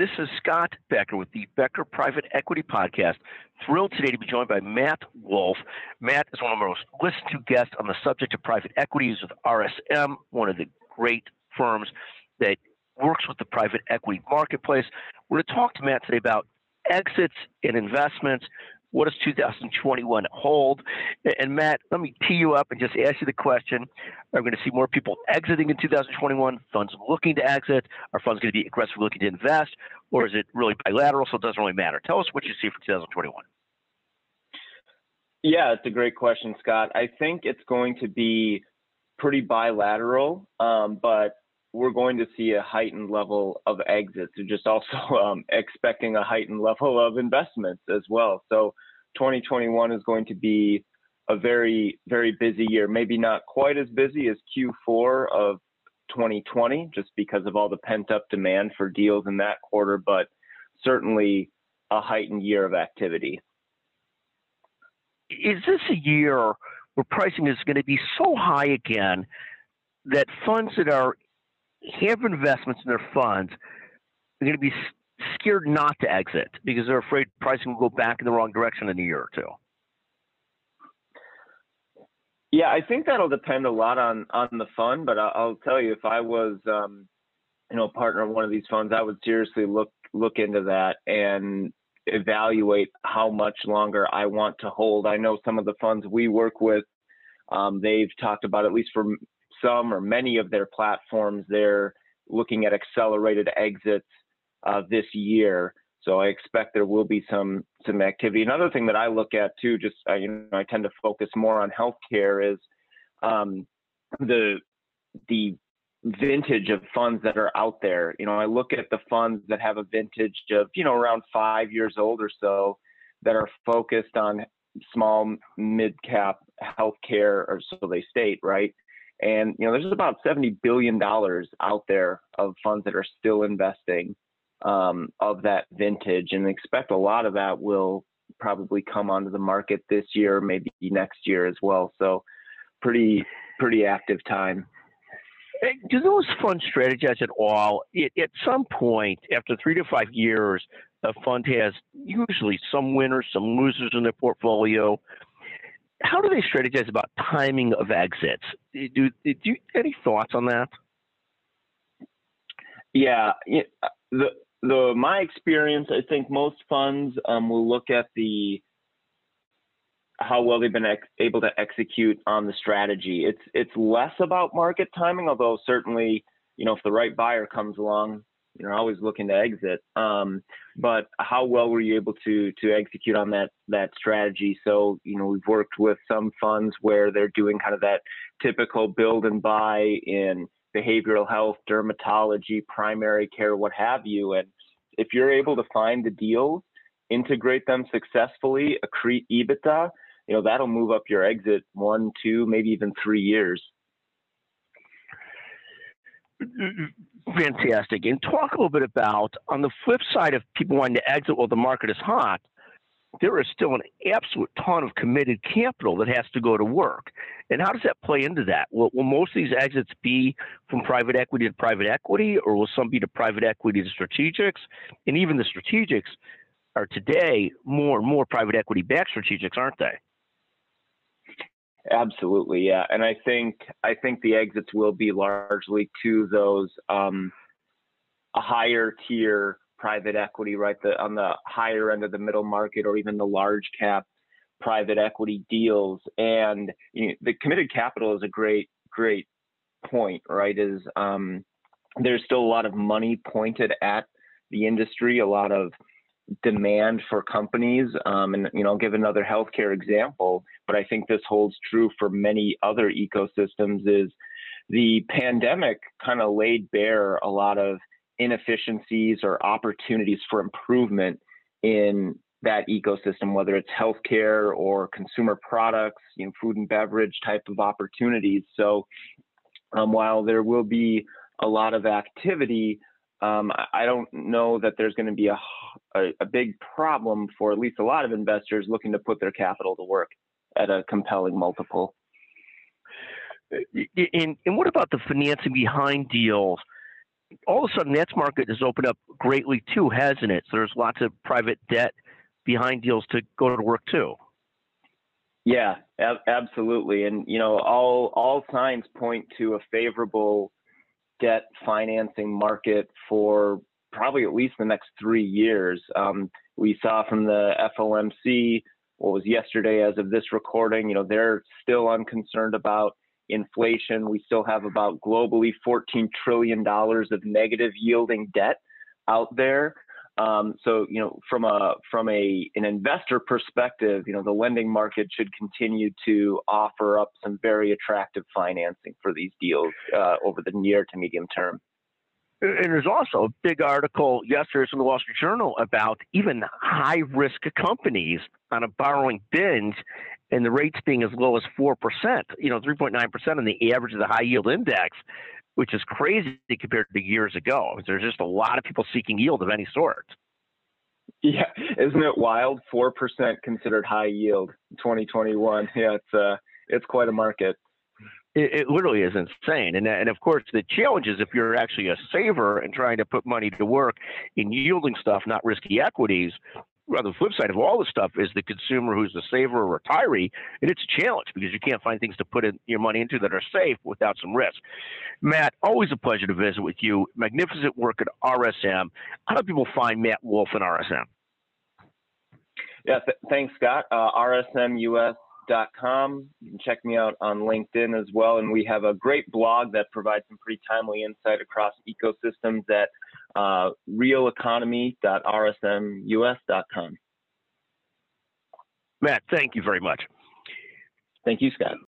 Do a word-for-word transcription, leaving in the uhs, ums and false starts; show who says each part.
Speaker 1: This is Scott Becker with the Becker Private Equity Podcast. Thrilled today to be joined by Matt Wolff. Matt is one of our most listened to guests on the subject of private equity. He's with R S M, one of the great firms that works with the private equity marketplace. We're going to talk to Matt today about exits and investments. What does two thousand twenty-one hold? And Matt, let me tee you up and just ask you the question. Are we going to see more people exiting in two thousand twenty-one, funds looking to exit? Are funds going to be aggressively looking to invest? Or is it really bilateral, so it doesn't really matter? Tell us what you see for two thousand twenty-one.
Speaker 2: Yeah, it's a great question, Scott. I think it's going to be pretty bilateral, um, but we're going to see a heightened level of exits. We're just also um, expecting a heightened level of investments as well. So twenty twenty-one is going to be a very, very busy year. Maybe not quite as busy as Q four of twenty twenty, just because of all the pent-up demand for deals in that quarter, but certainly a heightened year of activity.
Speaker 1: Is this a year where pricing is going to be so high again that funds that are have investments in their funds are going to be scared not to exit because they're afraid pricing will go back in the wrong direction in a year or two?
Speaker 2: Yeah, I think that'll depend a lot on on the fund, but I'll, I'll tell you, if I was, um, you know, a partner of one of these funds, I would seriously look look into that and evaluate how much longer I want to hold. I know some of the funds we work with, um, they've talked about, at least for some or many of their platforms, they're looking at accelerated exits uh, this year. So I expect there will be some some activity. Another thing that I look at too, just uh, you know, I tend to focus more on healthcare, is um, the the vintage of funds that are out there. You know, I look at the funds that have a vintage of, you know, around five years old or so, that are focused on small mid cap healthcare, or so they state, right? And, you know, there's about seventy billion dollars out there of funds that are still investing um, of that vintage, and expect a lot of that will probably come onto the market this year, maybe next year as well. So pretty, pretty active time.
Speaker 1: Do those funds strategize at all? It, at some point, after three to five years, a fund has usually some winners, some losers in their portfolio. How do they strategize about timing of exits? Do, do you any thoughts on that?
Speaker 2: Yeah, the the my experience, I think most funds um, will look at the how well they've been ex- able to execute on the strategy. It's it's less about market timing, although certainly, you know, if the right buyer comes along, you're always looking to exit. Um, but how well were you able to to execute on that that strategy? So, you know, we've worked with some funds where they're doing kind of that typical build and buy in behavioral health, dermatology, primary care, what have you. And if you're able to find the deals, integrate them successfully, accrete EBITDA, you know, that'll move up your exit one, two, maybe even three years.
Speaker 1: Fantastic. And talk a little bit about, on the flip side of people wanting to exit while the market is hot, there is still an absolute ton of committed capital that has to go to work. And how does that play into that? Will, will most of these exits be from private equity to private equity, or will some be to private equity to strategics? And even the strategics are today more and more private equity-backed strategics, aren't they?
Speaker 2: Absolutely, yeah. And I think I think the exits will be largely to those um, a higher tier private equity, right? The on the higher end of the middle market, or even the large cap private equity deals. And you know, the committed capital is a great great point, right? Is um, there's still a lot of money pointed at the industry, a lot of demand for companies. Um, and, you know, I'll give another healthcare example, but I think this holds true for many other ecosystems. Is the pandemic kind of laid bare a lot of inefficiencies or opportunities for improvement in that ecosystem, whether it's healthcare or consumer products, you know, food and beverage type of opportunities. So um, while there will be a lot of activity, Um, I don't know that there's going to be a, a, a big problem for at least a lot of investors looking to put their capital to work at a compelling multiple.
Speaker 1: And, and what about the financing behind deals? all of a sudden, that market has opened up greatly too, hasn't it? So there's lots of private debt behind deals to go to work too.
Speaker 2: Yeah, ab- absolutely. And, you know, all, all signs point to a favorable debt financing market for probably at least the next three years. Um, we saw from the F O M C, what was yesterday as of this recording, you know, they're still unconcerned about inflation. We still have about globally fourteen trillion dollars of negative yielding debt out there. Um, so, you know, from a from a an investor perspective, you know, the lending market should continue to offer up some very attractive financing for these deals uh, over the near to medium term.
Speaker 1: And there's also a big article yesterday from the Wall Street Journal about even high-risk companies on a borrowing binge, and the rates being as low as four percent, you know, three point nine percent on the average of the high-yield index, which is crazy compared to years ago. There's just a lot of people seeking yield of any sort.
Speaker 2: Yeah, isn't it wild? four percent considered high yield in twenty twenty-one. Yeah, it's uh, it's quite a market.
Speaker 1: It, it literally is insane. And, and of course, the challenge is if you're actually a saver and trying to put money to work in yielding stuff, not risky equities. Well, the flip side of all this stuff is the consumer who's a saver or retiree, and it's a challenge because you can't find things to put in your money into that are safe without some risk. Matt, always a pleasure to visit with you. Magnificent work at R S M. How do people find Matt Wolf and R S M?
Speaker 2: Yeah, th- thanks, Scott. Uh, R S M U S dot com. You can check me out on LinkedIn as well. And we have a great blog that provides some pretty timely insight across ecosystems at uh, real economy dot R S M U S dot com.
Speaker 1: Matt, thank you very much.
Speaker 2: Thank you, Scott.